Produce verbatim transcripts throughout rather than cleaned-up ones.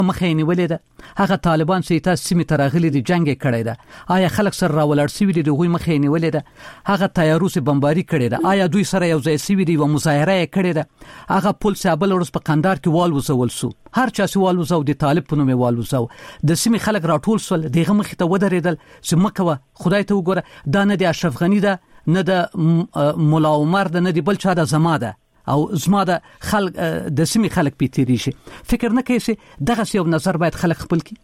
مخه نیولې ده. هغه طالبان چې تاسو سیمه ترغلي دي جنگ کړی ده، آیا خلک سره راولړ سوي دي دغه مخه نیولې ده؟ هغه تیارو سي بمباري کړی ده، آیا دوی سره یو ځای سوي دي و مظاهره کړی ده؟ هغه پل سابل ورس په قندار کې وال وسول سو، هر چا سي وال وسو دي طالب په نوم وال وسو، د سیمه خلک راټول سول، دغه مخه ته ودرېدل چې مکه خدای ته وګوره دا نه د اشرف غنی ده، نه د مولا عمر ده، نه د بل چا د زما ده او زما د خلک د سیمې خلک پیتری شي. فکر نه کوي چې دغه یو نظر باید خلک خپل کی.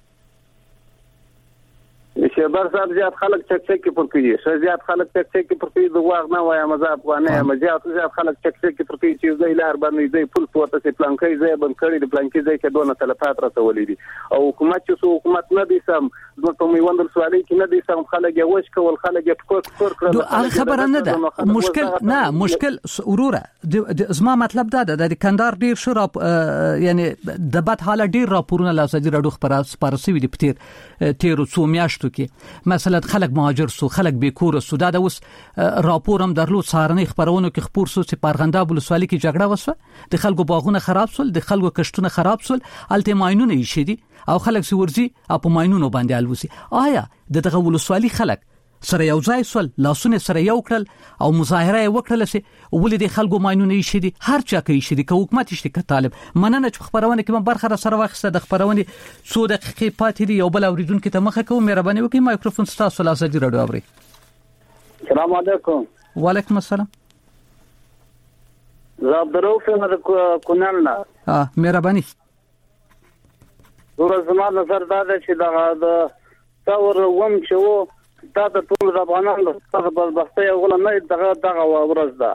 شهباز صاحب زیات خلک چک چک کې پر کوي، زیات خلک چک چک کې پر کوي، د واغ نه وای مذهب وانه مزيات زیات خلک چک چک کې پر کوي چې زې لار باندې زې پل پورته سي پلانکې زې بن کړی د پلانکې زې کې دونه تلفات راټولې دي او حکومت چې حکومت نه دي سم نو ته مې وندل سوالي کې نه دي سم خلک یې وښ کول، خلک یې ټکور ټکور کړل. خبره نه ده، مشکل نه مشکل وروره زما مطلب دا ده د کندهار ډیر شو یعنی د بد حاله ډیر راپورونه لاسدي راډو خبره سپارسوي دي پتیر تیر څو میاشتو کې مثلا خلک مهاجر سو، خلک بیکور سو، دا د اوس راپور هم درلو سارنې خبرونو کې خبر سو چې پارغندا بولسوالي کې جګړه وسوه، د خلکو باغونه خراب سول، د خلکو کشتونه خراب سول، الته ماينونه یې شدي او خلک سورځي او په ماينونو باندې الوسي. آیا د دغه ولسوالي خلک سره یو ځای سول، لاسونه سره یو کړل او مظاهره وکړل سي ولې د خلکو ماينونه یې شدي، هر چا کوي شدي که حکومت شي که طالب. مننه چې خبرونه کې برخه سره واخسته د خبرونه څو دقیقې پاتې دي، یو بل اوریدونکو ته مخه کوم، مهرباني وکړئ مایکروفون تاسو لاسه دی راډیو اوري. السلام علیکم. وعلیکم السلام. زه عبدالرؤف یم د کونړ نه. اه مهرباني. ورځ زما نظر دا ده چې دا د څور وم چې وو دا د ټول افغانانو د بدبختۍ غوړه نه دغه دغه ورځ ده.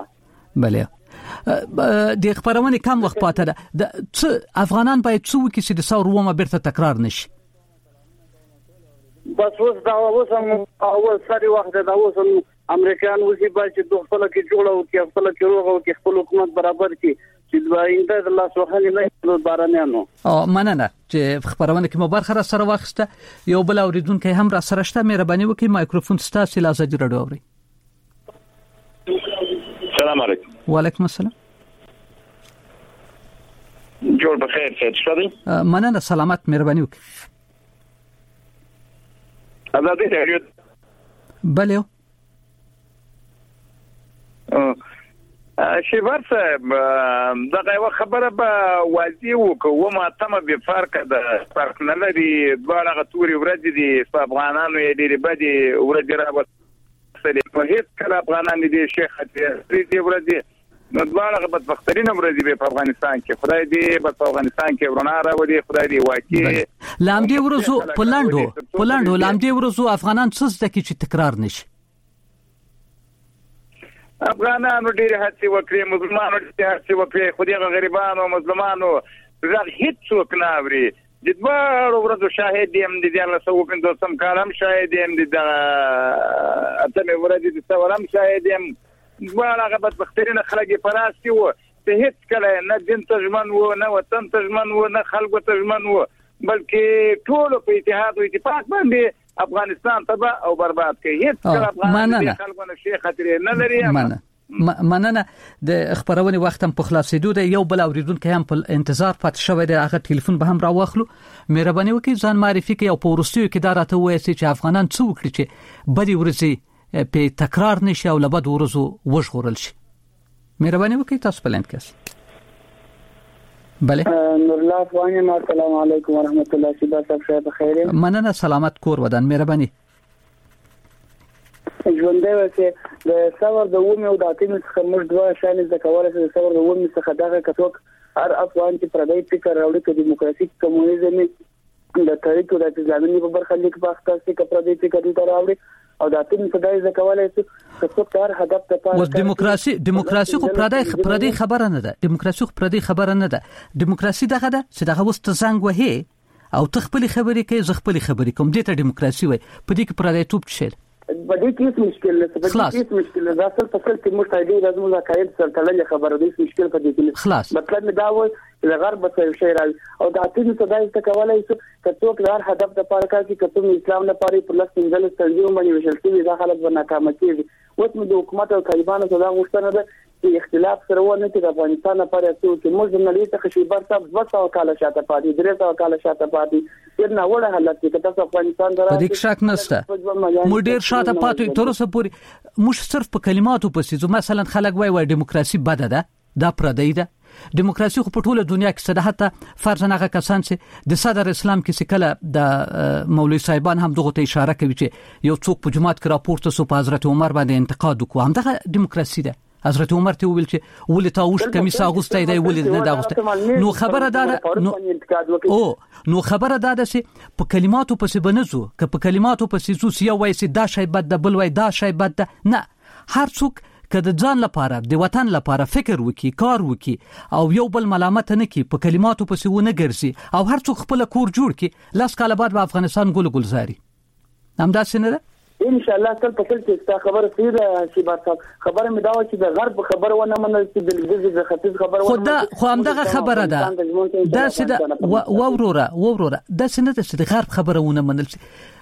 بله د خبرونه کم وخت پاتې ده، د څه افغانان باید څو کې چې د څور ومه بیرته تکرار نشي. بس اوس دا اوس هم اول سری وخت دا اوس امریکایان وځي چې دوه خپل کې جوړه او کې خپل کې روغ او کې خپل حکومت برابر کې چې باینده د الله سبحانه نه بارانيانو. او مننه چې خبرونه کې مو برخه سره واخسته. یو بل اوریدونکو هم را سره شته، مهرباني وکړئ مایکروفون تاسو لازم راډیو اوري. السلام علیکم. وعلیکم السلام. جوړ بخیر څه شته؟ مننه سلامت، مهرباني وکړئ. ازادي راډیو. بله شیبر صاحب دغه یو خبره به واضح وکړو، ما تمه به فرق ده فرق نه لري، دواړه غتوري ورځ دي په افغانانو یې ډېری بدی ورځ راوستلې په هیڅ کله افغانان دي شیخ دې ورځ نو دواړه بدبخترین ورځ دي په افغانستان کې، خدای دې په افغانستان کې ورونه راوړي، خدای دې واکي لامدې ورځو پلاندو پلاندو لامدې ورځو افغانان څه ځکه چې تکرار نشي. افغانانو ډېر هڅې وکړي، مسلمانانو ډېر هڅې وکړي، خو دغه غریبانو مسلمانانو زغ هیڅ څوک نه اوري. د دوه ورځو شاهد یم د الله سو پنځوسم کالم شاهد یم د اتمه ورځې د څورم شاهد یم. هغه بدبخترین خلک پراستی وو ته هیڅ کله نه دین تجمن وو نه وطن تجمن وو نه خلکو تجمن وو، بلکې ټول په اتحاد او اتفاق باندې افغانستان تباہ او برباد کوي. هیڅ کله افغانستان خلکو نه شي خطر نه لري. مننه د خبرونه وخت هم په خلاصېدو ده. یو بل اوریدونکو هم په انتظار پات شوی دی، هغه ټلیفون به هم راوخلو. مهرباني وکړئ ځان معرفي کړئ او په ورستیو کې دا راته وایي چې افغانان څه وکړي چې بدی ورځي په تکرار نشي او لبد ورځو وژغورل شي. مهرباني وکړئ تاسو په لاند کې. بله نور الله افغاني. السلام علیکم ورحمت الله. شیبا صاحب شاید بخیر. مننه سلامت کور ودان. مهرباني. ژوندې وسه د څور د ومه او د اتمه څخه موږ دوه شان د کولای شو د څور د ومه څخه دغه کڅوک هر افغان چې پردی فکر راوړي چې دیموکراسي کمونیزم د تاریخ او د اسلامي په برخه کې په خاص کې پردی فکر دی راوړي او د اتمه څخه د کولای شو کڅوک هر هدف ته اوس دیموکراسي دیموکراسي خو پردی پردی خبره نه ده. دیموکراسي خو پردی خبره نه ده. دیموکراسي دغه ده چې دغه وست زنګ وهي او تخپل خبرې کوي زغپل خبرې کوم دې ته دیموکراسي وای. په دې کې پردی توپ شي بدی کیس مشکل نه بدی کیس مشکل نه اصل فصل کې مشاهده لازم مذاکرات سره تړلې خبره دي مشکل پدې کې خلاص مطلب دا و چې غرب څه شي راځي او د اتینو صداي څه کولای شي کڅوک لار هدف د پاره کوي کڅوک اسلام نه پاره په لاس څنګه تنظیم باندې وشل کې دا حالت ورنه ناکام کیږي اوس موږ د حکومت او طالبانو څخه دا غوښتنه ده چې اختلاف سره ونه چې د افغانستان لپاره چې موږ د نړۍ څخه شیبر صاحب دوه سوه کاله شاته پاتې درې سوه کاله شاته پاتې ډېر ناوړه حالت کې تاسو افغانستان درا په دې شک نشته موږ ډېر شاته پاتې تر اوسه پورې موږ صرف په کلماتو پسې ځو. مثلا خلک وایي وای دیموکراسي بده ده دا پردی ده. دیموکراسي خو په ټوله دنیا کې څه ده، حتی فرضاً هغه کسان چې د صدر اسلام کې کله د مولوی صاحبان هم دغه ته اشاره کوي چې یو څوک په جماعت کې راپورته سو په حضرت عمر باندې انتقاد وکړو، هم دغه دیموکراسي ده. حضرت عمر ته ویل چې ولې تاوش کمیس اغوسته دی ولې نه دا اغوسته. نو خبره ده نو او نو خبره ده چې په کلماتو پسې بنځو که په کلماتو پسې زو سیا وایي چې دا شی بد ده بل وایي دا شی بد ده. نه، هر څوک که د ځان لپاره د وطن لپاره فکر وکي کار وکي او یو بل ملامت نه کی په کلماتو پسې ونه ګرځي او هر څوک خپل کور جوړ کی لاس کاله بعد په افغانستان ګل ګلزاري هم دا څنګه ده ان شاء الله تل په خپل چې خبره سیده شي بارته خبره مې دا و چې د غرب خبره ونه منل چې د لږه د ختیځ خبره ونه خدا خو هم دغه خبره ده دا سیده و وروره وروره دا سیده چې د غرب خبره ونه منل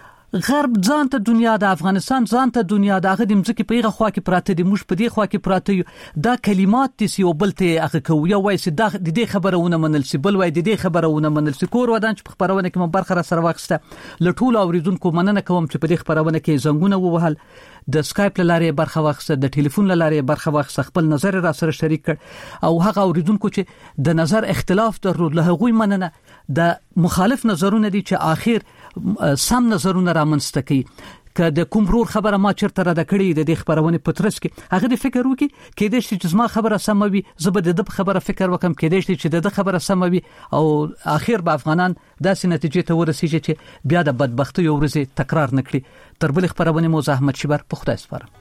غرب ځان ته دنیا د افغانستان ځان ته دنیا د هغه د مځکې په هغه خوا کې پراته دي موږ په دې خوا کې پراته یو. دا کلمات دي یو بل ته هغه کوي وایي چې دا د دې خبرونه منل سي بل وایي د دې خبرونه منل سي. کور ودان چې په خبرونه کې من برخه سره واخسته لټول اوریدونکو مننه کوم چې په دې خبرونه کې زنګونه ووهل د سکایپ لاره برخه واخسته د ټلیفون لاره برخه واخسته خپل نظر را سره شریک کړ او هغه اوریدونکو چې د نظر اختلاف درلود له هغوی مننه. د مخالف نظرونه دي چې اخر سم نظرونه رامنځته کوي که د کوم رور خبره ما چرته را د کړې د دې خبرونه پترس کې هغه د فکر وکي کې د چې زما خبره سم وي زبر د خبره فکر وکم کې د چې د خبره سم وي او اخر به افغانان داسې نتیجې ته ورسیږي چې بیا د بدبختی یو ورځ تکرار نکړي. تر بل خبرونه مو زحمت شبر په خدای سپارم.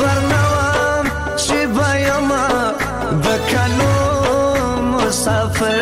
مسافر